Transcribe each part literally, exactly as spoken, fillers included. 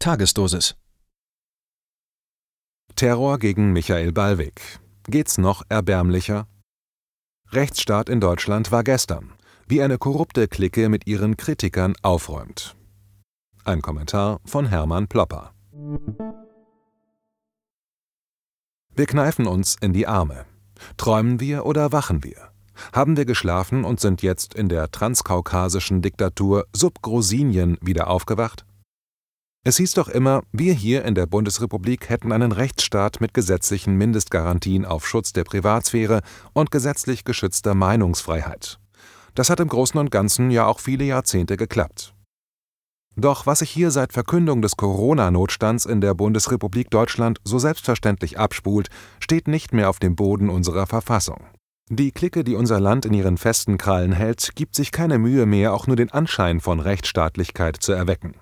Tagesdosis. Terror gegen Michael Ballweg. Geht's noch erbärmlicher? Rechtsstaat in Deutschland war gestern, wie eine korrupte Clique mit ihren Kritikern aufräumt. Ein Kommentar von Hermann Plopper. Wir kneifen uns in die Arme. Träumen wir oder wachen wir? Haben wir geschlafen und sind jetzt in der transkaukasischen Diktatur Subgrosinien wieder aufgewacht? Es hieß doch immer, wir hier in der Bundesrepublik hätten einen Rechtsstaat mit gesetzlichen Mindestgarantien auf Schutz der Privatsphäre und gesetzlich geschützter Meinungsfreiheit. Das hat im Großen und Ganzen ja auch viele Jahrzehnte geklappt. Doch was sich hier seit Verkündung des Corona-Notstands in der Bundesrepublik Deutschland so selbstverständlich abspult, steht nicht mehr auf dem Boden unserer Verfassung. Die Clique, die unser Land in ihren festen Krallen hält, gibt sich keine Mühe mehr, auch nur den Anschein von Rechtsstaatlichkeit zu erwecken.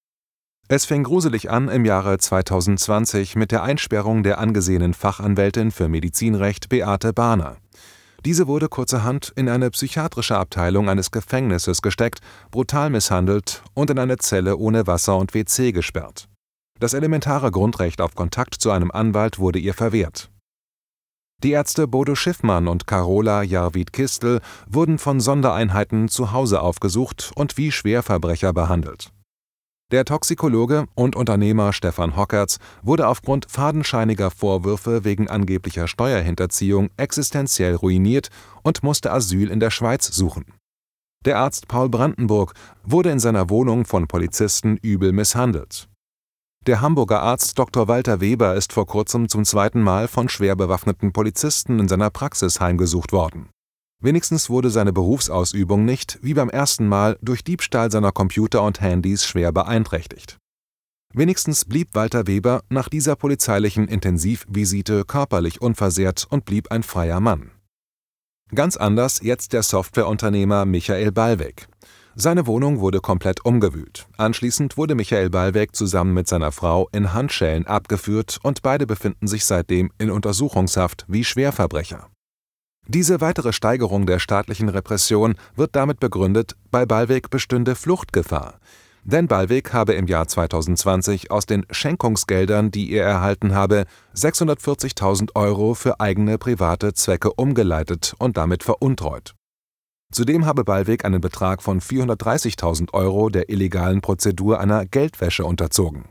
Es fing gruselig an im Jahre zweitausendzwanzig mit der Einsperrung der angesehenen Fachanwältin für Medizinrecht Beate Bahner. Diese wurde kurzerhand in eine psychiatrische Abteilung eines Gefängnisses gesteckt, brutal misshandelt und in eine Zelle ohne Wasser und W C gesperrt. Das elementare Grundrecht auf Kontakt zu einem Anwalt wurde ihr verwehrt. Die Ärzte Bodo Schiffmann und Carola Jarvid-Kistel wurden von Sondereinheiten zu Hause aufgesucht und wie Schwerverbrecher behandelt. Der Toxikologe und Unternehmer Stefan Hockertz wurde aufgrund fadenscheiniger Vorwürfe wegen angeblicher Steuerhinterziehung existenziell ruiniert und musste Asyl in der Schweiz suchen. Der Arzt Paul Brandenburg wurde in seiner Wohnung von Polizisten übel misshandelt. Der Hamburger Arzt Doktor Walter Weber ist vor kurzem zum zweiten Mal von schwer bewaffneten Polizisten in seiner Praxis heimgesucht worden. Wenigstens wurde seine Berufsausübung nicht, wie beim ersten Mal, durch Diebstahl seiner Computer und Handys schwer beeinträchtigt. Wenigstens blieb Walter Weber nach dieser polizeilichen Intensivvisite körperlich unversehrt und blieb ein freier Mann. Ganz anders jetzt der Softwareunternehmer Michael Ballweg. Seine Wohnung wurde komplett umgewühlt. Anschließend wurde Michael Ballweg zusammen mit seiner Frau in Handschellen abgeführt und beide befinden sich seitdem in Untersuchungshaft wie Schwerverbrecher. Diese weitere Steigerung der staatlichen Repression wird damit begründet, bei Ballweg bestünde Fluchtgefahr. Denn Ballweg habe im Jahr zweitausendzwanzig aus den Schenkungsgeldern, die er erhalten habe, sechshundertvierzigtausend Euro für eigene private Zwecke umgeleitet und damit veruntreut. Zudem habe Ballweg einen Betrag von vierhundertdreißigtausend Euro der illegalen Prozedur einer Geldwäsche unterzogen.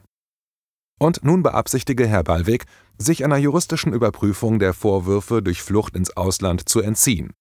Und nun beabsichtige Herr Ballweg, sich einer juristischen Überprüfung der Vorwürfe durch Flucht ins Ausland zu entziehen.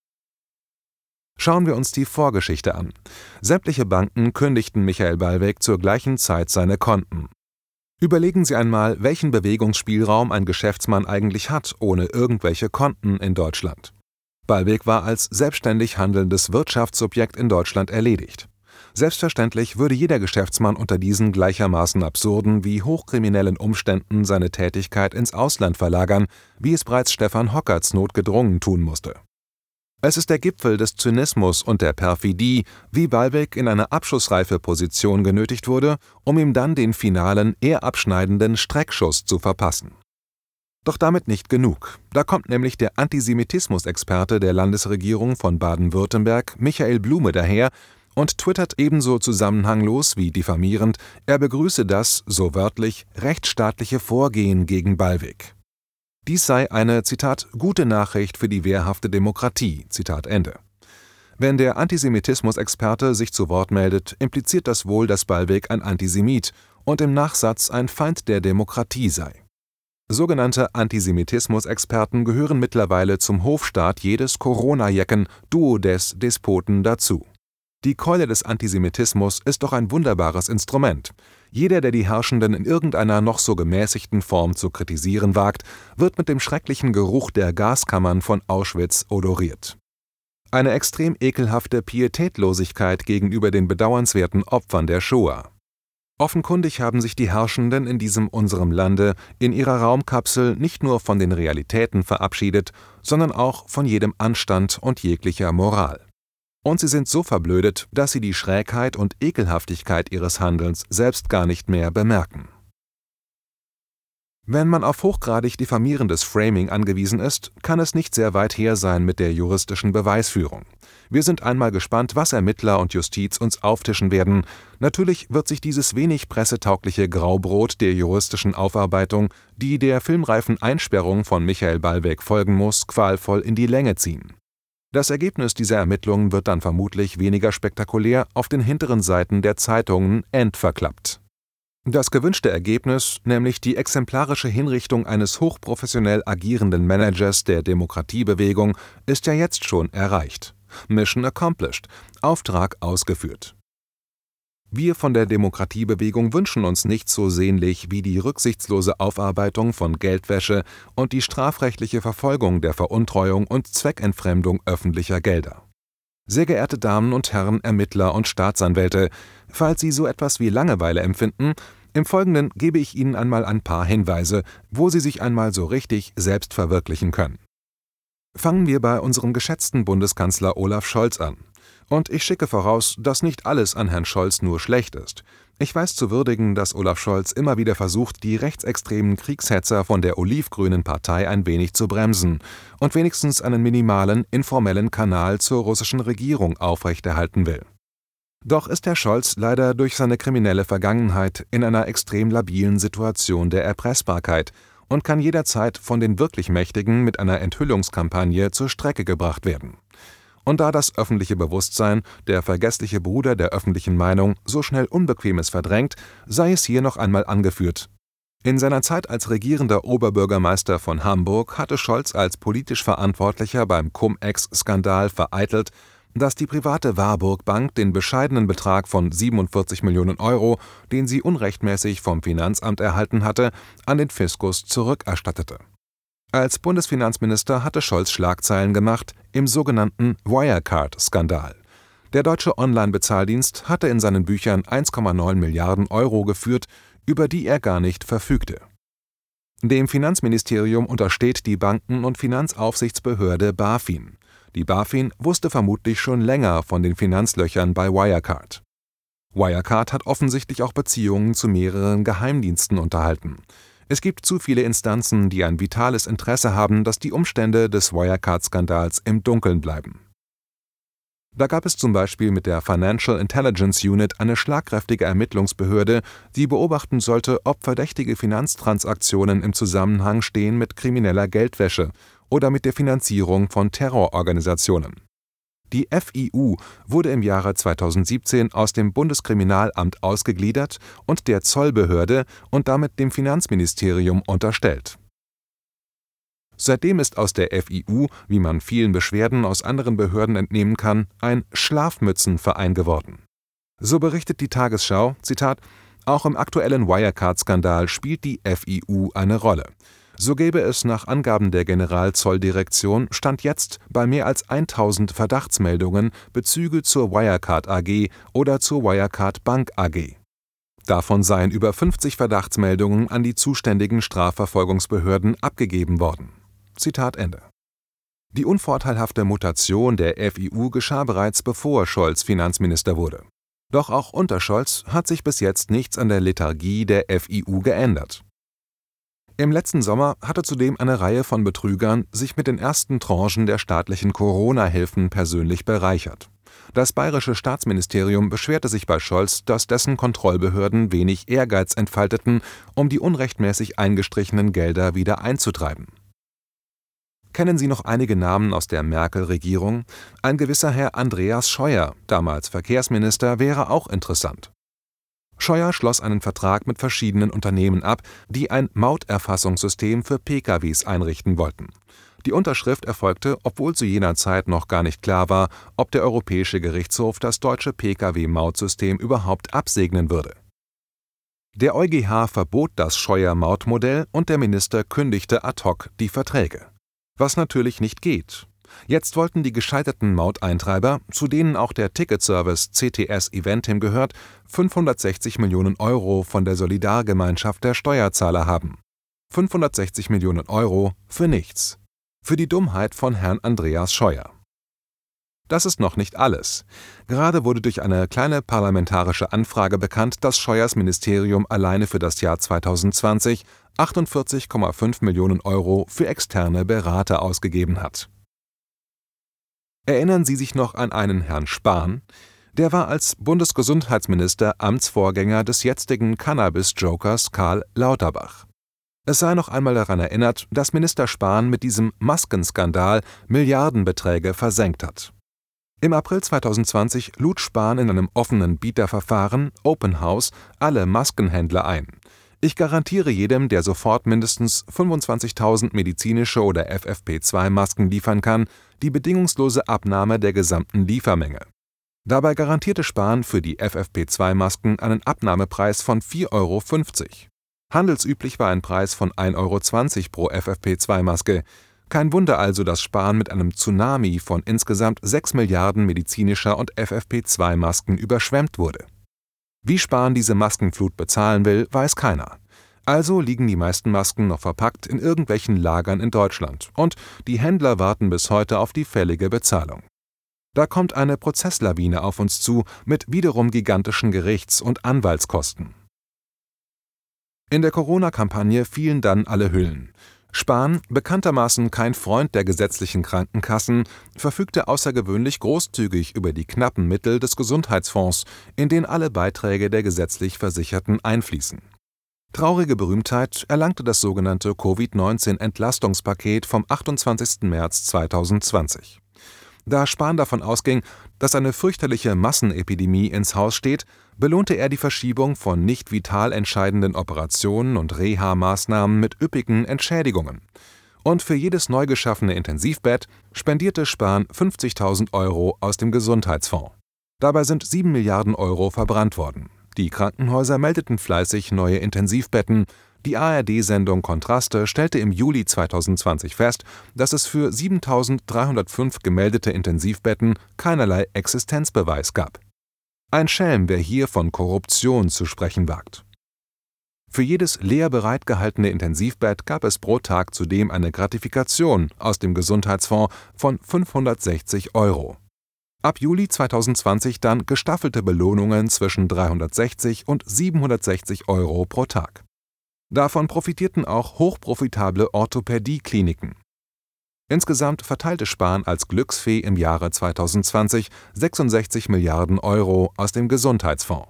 Schauen wir uns die Vorgeschichte an. Sämtliche Banken kündigten Michael Ballweg zur gleichen Zeit seine Konten. Überlegen Sie einmal, welchen Bewegungsspielraum ein Geschäftsmann eigentlich hat, ohne irgendwelche Konten in Deutschland. Ballweg war als selbstständig handelndes Wirtschaftssubjekt in Deutschland erledigt. Selbstverständlich würde jeder Geschäftsmann unter diesen gleichermaßen absurden wie hochkriminellen Umständen seine Tätigkeit ins Ausland verlagern, wie es bereits Stefan Hockertz notgedrungen tun musste. Es ist der Gipfel des Zynismus und der Perfidie, wie Ballweg in eine abschussreife Position genötigt wurde, um ihm dann den finalen, eher abschneidenden Streckschuss zu verpassen. Doch damit nicht genug. Da kommt nämlich der Antisemitismusexperte der Landesregierung von Baden-Württemberg, Michael Blume, daher und twittert ebenso zusammenhanglos wie diffamierend, er begrüße das, so wörtlich, rechtsstaatliche Vorgehen gegen Ballweg. Dies sei eine, Zitat, gute Nachricht für die wehrhafte Demokratie, Zitat Ende. Wenn der Antisemitismusexperte sich zu Wort meldet, impliziert das wohl, dass Ballweg ein Antisemit und im Nachsatz ein Feind der Demokratie sei. Sogenannte Antisemitismusexperten gehören mittlerweile zum Hofstaat jedes Corona-Jecken Duodes-Despoten dazu. Die Keule des Antisemitismus ist doch ein wunderbares Instrument. Jeder, der die Herrschenden in irgendeiner noch so gemäßigten Form zu kritisieren wagt, wird mit dem schrecklichen Geruch der Gaskammern von Auschwitz odoriert. Eine extrem ekelhafte Pietätlosigkeit gegenüber den bedauernswerten Opfern der Shoah. Offenkundig haben sich die Herrschenden in diesem unserem Lande in ihrer Raumkapsel nicht nur von den Realitäten verabschiedet, sondern auch von jedem Anstand und jeglicher Moral. Und sie sind so verblödet, dass sie die Schrägheit und Ekelhaftigkeit ihres Handelns selbst gar nicht mehr bemerken. Wenn man auf hochgradig diffamierendes Framing angewiesen ist, kann es nicht sehr weit her sein mit der juristischen Beweisführung. Wir sind einmal gespannt, was Ermittler und Justiz uns auftischen werden. Natürlich wird sich dieses wenig pressetaugliche Graubrot der juristischen Aufarbeitung, die der filmreifen Einsperrung von Michael Ballweg folgen muss, qualvoll in die Länge ziehen. Das Ergebnis dieser Ermittlungen wird dann vermutlich weniger spektakulär auf den hinteren Seiten der Zeitungen entverklappt. Das gewünschte Ergebnis, nämlich die exemplarische Hinrichtung eines hochprofessionell agierenden Managers der Demokratiebewegung, ist ja jetzt schon erreicht. Mission accomplished, Auftrag ausgeführt. Wir von der Demokratiebewegung wünschen uns nichts so sehnlich wie die rücksichtslose Aufarbeitung von Geldwäsche und die strafrechtliche Verfolgung der Veruntreuung und Zweckentfremdung öffentlicher Gelder. Sehr geehrte Damen und Herren Ermittler und Staatsanwälte, falls Sie so etwas wie Langeweile empfinden, im Folgenden gebe ich Ihnen einmal ein paar Hinweise, wo Sie sich einmal so richtig selbst verwirklichen können. Fangen wir bei unserem geschätzten Bundeskanzler Olaf Scholz an. Und ich schicke voraus, dass nicht alles an Herrn Scholz nur schlecht ist. Ich weiß zu würdigen, dass Olaf Scholz immer wieder versucht, die rechtsextremen Kriegshetzer von der olivgrünen Partei ein wenig zu bremsen und wenigstens einen minimalen, informellen Kanal zur russischen Regierung aufrechterhalten will. Doch ist Herr Scholz leider durch seine kriminelle Vergangenheit in einer extrem labilen Situation der Erpressbarkeit und kann jederzeit von den wirklich Mächtigen mit einer Enthüllungskampagne zur Strecke gebracht werden. Und da das öffentliche Bewusstsein, der vergessliche Bruder der öffentlichen Meinung, so schnell Unbequemes verdrängt, sei es hier noch einmal angeführt. In seiner Zeit als regierender Oberbürgermeister von Hamburg hatte Scholz als politisch Verantwortlicher beim Cum-Ex-Skandal vereitelt, dass die private Warburg Bank den bescheidenen Betrag von siebenundvierzig Millionen Euro, den sie unrechtmäßig vom Finanzamt erhalten hatte, an den Fiskus zurückerstattete. Als Bundesfinanzminister hatte Scholz Schlagzeilen gemacht im sogenannten Wirecard-Skandal. Der deutsche Online-Bezahldienst hatte in seinen Büchern eins Komma neun Milliarden Euro geführt, über die er gar nicht verfügte. Dem Finanzministerium untersteht die Banken- und Finanzaufsichtsbehörde BaFin. Die BaFin wusste vermutlich schon länger von den Finanzlöchern bei Wirecard. Wirecard hat offensichtlich auch Beziehungen zu mehreren Geheimdiensten unterhalten. Es gibt zu viele Instanzen, die ein vitales Interesse haben, dass die Umstände des Wirecard-Skandals im Dunkeln bleiben. Da gab es zum Beispiel mit der Financial Intelligence Unit eine schlagkräftige Ermittlungsbehörde, die beobachten sollte, ob verdächtige Finanztransaktionen im Zusammenhang stehen mit krimineller Geldwäsche oder mit der Finanzierung von Terrororganisationen. Die F I U wurde im Jahre zweitausendsiebzehn aus dem Bundeskriminalamt ausgegliedert und der Zollbehörde und damit dem Finanzministerium unterstellt. Seitdem ist aus der F I U, wie man vielen Beschwerden aus anderen Behörden entnehmen kann, ein Schlafmützenverein geworden. So berichtet die Tagesschau, Zitat, auch im aktuellen Wirecard-Skandal spielt die F I U eine Rolle. So gäbe es nach Angaben der Generalzolldirektion Stand jetzt bei mehr als tausend Verdachtsmeldungen Bezüge zur Wirecard A G oder zur Wirecard Bank A G. Davon seien über fünfzig Verdachtsmeldungen an die zuständigen Strafverfolgungsbehörden abgegeben worden. Zitat Ende. Die unvorteilhafte Mutation der F I U geschah bereits bevor Scholz Finanzminister wurde. Doch auch unter Scholz hat sich bis jetzt nichts an der Lethargie der F I U geändert. Im letzten Sommer hatte zudem eine Reihe von Betrügern sich mit den ersten Tranchen der staatlichen Corona-Hilfen persönlich bereichert. Das bayerische Staatsministerium beschwerte sich bei Scholz, dass dessen Kontrollbehörden wenig Ehrgeiz entfalteten, um die unrechtmäßig eingestrichenen Gelder wieder einzutreiben. Kennen Sie noch einige Namen aus der Merkel-Regierung? Ein gewisser Herr Andreas Scheuer, damals Verkehrsminister, wäre auch interessant. Scheuer schloss einen Vertrag mit verschiedenen Unternehmen ab, die ein Mauterfassungssystem für P K Ws einrichten wollten. Die Unterschrift erfolgte, obwohl zu jener Zeit noch gar nicht klar war, ob der Europäische Gerichtshof das deutsche P K W-Mautsystem überhaupt absegnen würde. Der EuGH verbot das Scheuer-Mautmodell und der Minister kündigte ad hoc die Verträge. Was natürlich nicht geht. Jetzt wollten die gescheiterten Mauteintreiber, zu denen auch der Ticketservice C T S Eventim gehört, fünfhundertsechzig Millionen Euro von der Solidargemeinschaft der Steuerzahler haben. fünfhundertsechzig Millionen Euro für nichts. Für die Dummheit von Herrn Andreas Scheuer. Das ist noch nicht alles. Gerade wurde durch eine kleine parlamentarische Anfrage bekannt, dass Scheuers Ministerium alleine für das Jahr zweitausendzwanzig achtundvierzig Komma fünf Millionen Euro für externe Berater ausgegeben hat. Erinnern Sie sich noch an einen Herrn Spahn? Der war als Bundesgesundheitsminister Amtsvorgänger des jetzigen Cannabis-Jokers Karl Lauterbach. Es sei noch einmal daran erinnert, dass Minister Spahn mit diesem Maskenskandal Milliardenbeträge versenkt hat. Im April zweitausendzwanzig lud Spahn in einem offenen Bieterverfahren Open House alle Maskenhändler ein. Ich garantiere jedem, der sofort mindestens fünfundzwanzigtausend medizinische oder F F P zwei Masken liefern kann, die bedingungslose Abnahme der gesamten Liefermenge. Dabei garantierte Spahn für die F F P zwei Masken einen Abnahmepreis von vier Euro fünfzig. Handelsüblich war ein Preis von ein Euro zwanzig pro F F P zwei Maske. Kein Wunder also, dass Spahn mit einem Tsunami von insgesamt sechs Milliarden medizinischer und F F P zwei Masken überschwemmt wurde. Wie Spahn diese Maskenflut bezahlen will, weiß keiner. Also liegen die meisten Masken noch verpackt in irgendwelchen Lagern in Deutschland und die Händler warten bis heute auf die fällige Bezahlung. Da kommt eine Prozesslawine auf uns zu mit wiederum gigantischen Gerichts- und Anwaltskosten. In der Corona-Kampagne fielen dann alle Hüllen. Spahn, bekanntermaßen kein Freund der gesetzlichen Krankenkassen, verfügte außergewöhnlich großzügig über die knappen Mittel des Gesundheitsfonds, in den alle Beiträge der gesetzlich Versicherten einfließen. Traurige Berühmtheit erlangte das sogenannte Covid neunzehn Entlastungspaket vom achtundzwanzigsten März zweitausendzwanzig. Da Spahn davon ausging, dass eine fürchterliche Massenepidemie ins Haus steht, belohnte er die Verschiebung von nicht vital entscheidenden Operationen und Reha-Maßnahmen mit üppigen Entschädigungen. Und für jedes neu geschaffene Intensivbett spendierte Spahn fünfzigtausend Euro aus dem Gesundheitsfonds. Dabei sind sieben Milliarden Euro verbrannt worden. Die Krankenhäuser meldeten fleißig neue Intensivbetten. Die A R D-Sendung Kontraste stellte im Juli zweitausendzwanzig fest, dass es für siebentausenddreihundertfünf gemeldete Intensivbetten keinerlei Existenzbeweis gab. Ein Schelm, wer hier von Korruption zu sprechen wagt. Für jedes leer bereitgehaltene Intensivbett gab es pro Tag zudem eine Gratifikation aus dem Gesundheitsfonds von fünfhundertsechzig Euro. Ab Juli zweitausendzwanzig dann gestaffelte Belohnungen zwischen dreihundertsechzig und siebenhundertsechzig Euro pro Tag. Davon profitierten auch hochprofitable Orthopädie-Kliniken. Insgesamt verteilte Spahn als Glücksfee im Jahre zweitausendzwanzig sechsundsechzig Milliarden Euro aus dem Gesundheitsfonds.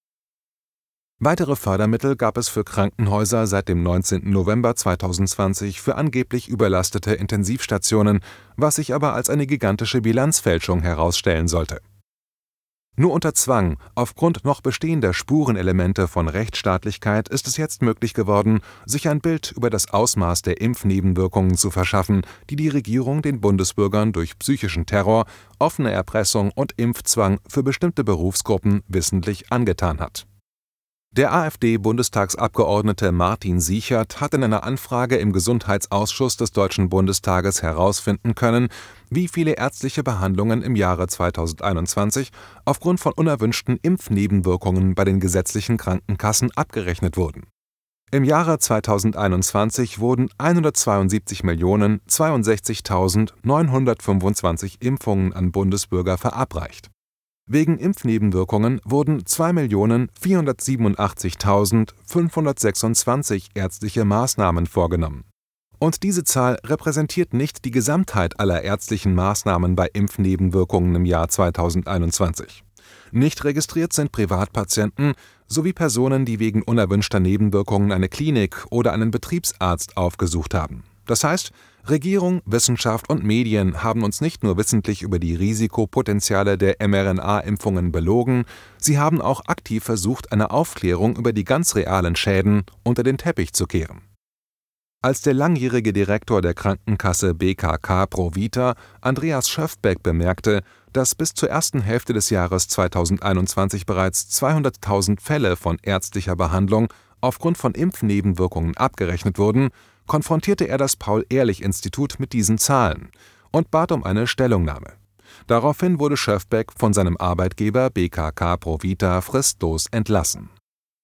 Weitere Fördermittel gab es für Krankenhäuser seit dem neunzehnten November zweitausendzwanzig für angeblich überlastete Intensivstationen, was sich aber als eine gigantische Bilanzfälschung herausstellen sollte. Nur unter Zwang, aufgrund noch bestehender Spurenelemente von Rechtsstaatlichkeit, ist es jetzt möglich geworden, sich ein Bild über das Ausmaß der Impfnebenwirkungen zu verschaffen, die die Regierung den Bundesbürgern durch psychischen Terror, offene Erpressung und Impfzwang für bestimmte Berufsgruppen wissentlich angetan hat. Der AfD-Bundestagsabgeordnete Martin Siechert hat in einer Anfrage im Gesundheitsausschuss des Deutschen Bundestages herausfinden können, wie viele ärztliche Behandlungen im Jahre zweitausendeinundzwanzig aufgrund von unerwünschten Impfnebenwirkungen bei den gesetzlichen Krankenkassen abgerechnet wurden. Im Jahre zweitausendeinundzwanzig wurden hundertzweiundsiebzig Millionen zweiundsechzigtausendneunhundertfünfundzwanzig Impfungen an Bundesbürger verabreicht. Wegen Impfnebenwirkungen wurden zwei Millionen vierhundertsiebenundachtzigtausendfünfhundertsechsundzwanzig ärztliche Maßnahmen vorgenommen. Und diese Zahl repräsentiert nicht die Gesamtheit aller ärztlichen Maßnahmen bei Impfnebenwirkungen im Jahr zweitausendeinundzwanzig. Nicht registriert sind Privatpatienten sowie Personen, die wegen unerwünschter Nebenwirkungen eine Klinik oder einen Betriebsarzt aufgesucht haben. Das heißt, Regierung, Wissenschaft und Medien haben uns nicht nur wissentlich über die Risikopotenziale der mRNA-Impfungen belogen, sie haben auch aktiv versucht, eine Aufklärung über die ganz realen Schäden unter den Teppich zu kehren. Als der langjährige Direktor der Krankenkasse B K K Provita, Andreas Schöfbeck, bemerkte, dass bis zur ersten Hälfte des Jahres zweitausendeinundzwanzig bereits zweihunderttausend Fälle von ärztlicher Behandlung aufgrund von Impfnebenwirkungen abgerechnet wurden, konfrontierte er das Paul-Ehrlich-Institut mit diesen Zahlen und bat um eine Stellungnahme. Daraufhin wurde Schöfbeck von seinem Arbeitgeber B K K Provita fristlos entlassen.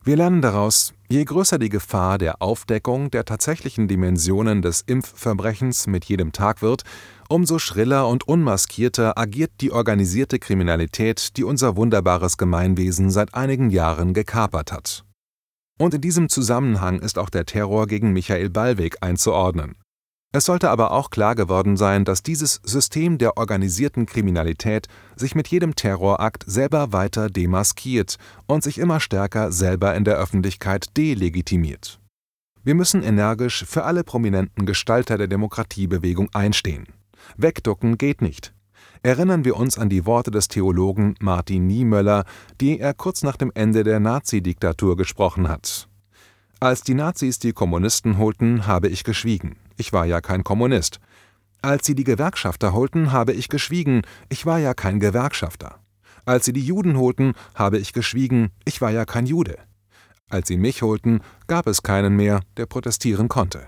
Wir lernen daraus, je größer die Gefahr der Aufdeckung der tatsächlichen Dimensionen des Impfverbrechens mit jedem Tag wird, umso schriller und unmaskierter agiert die organisierte Kriminalität, die unser wunderbares Gemeinwesen seit einigen Jahren gekapert hat. Und in diesem Zusammenhang ist auch der Terror gegen Michael Ballweg einzuordnen. Es sollte aber auch klar geworden sein, dass dieses System der organisierten Kriminalität sich mit jedem Terrorakt selber weiter demaskiert und sich immer stärker selber in der Öffentlichkeit delegitimiert. Wir müssen energisch für alle prominenten Gestalter der Demokratiebewegung einstehen. Wegducken geht nicht. Erinnern wir uns an die Worte des Theologen Martin Niemöller, die er kurz nach dem Ende der Nazidiktatur gesprochen hat. Als die Nazis die Kommunisten holten, habe ich geschwiegen. Ich war ja kein Kommunist. Als sie die Gewerkschafter holten, habe ich geschwiegen. Ich war ja kein Gewerkschafter. Als sie die Juden holten, habe ich geschwiegen. Ich war ja kein Jude. Als sie mich holten, gab es keinen mehr, der protestieren konnte.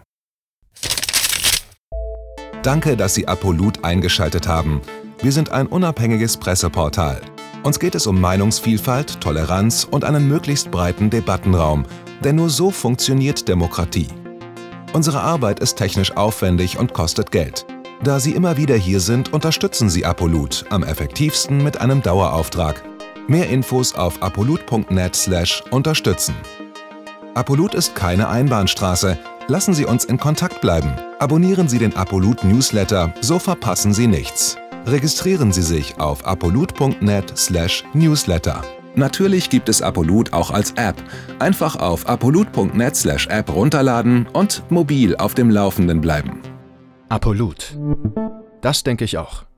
Danke, dass Sie Apolut eingeschaltet haben. Wir sind ein unabhängiges Presseportal. Uns geht es um Meinungsvielfalt, Toleranz und einen möglichst breiten Debattenraum, denn nur so funktioniert Demokratie. Unsere Arbeit ist technisch aufwendig und kostet Geld. Da Sie immer wieder hier sind, unterstützen Sie Apolut am effektivsten mit einem Dauerauftrag. Mehr Infos auf apolut punkt net slash unterstützen. Apolut ist keine Einbahnstraße. Lassen Sie uns in Kontakt bleiben. Abonnieren Sie den Apolut Newsletter, so verpassen Sie nichts. Registrieren Sie sich auf apolut punkt net slash newsletter. Natürlich gibt es Apolut auch als App. Einfach auf apolut punkt net slash app runterladen und mobil auf dem Laufenden bleiben. Apolut. Das denke ich auch.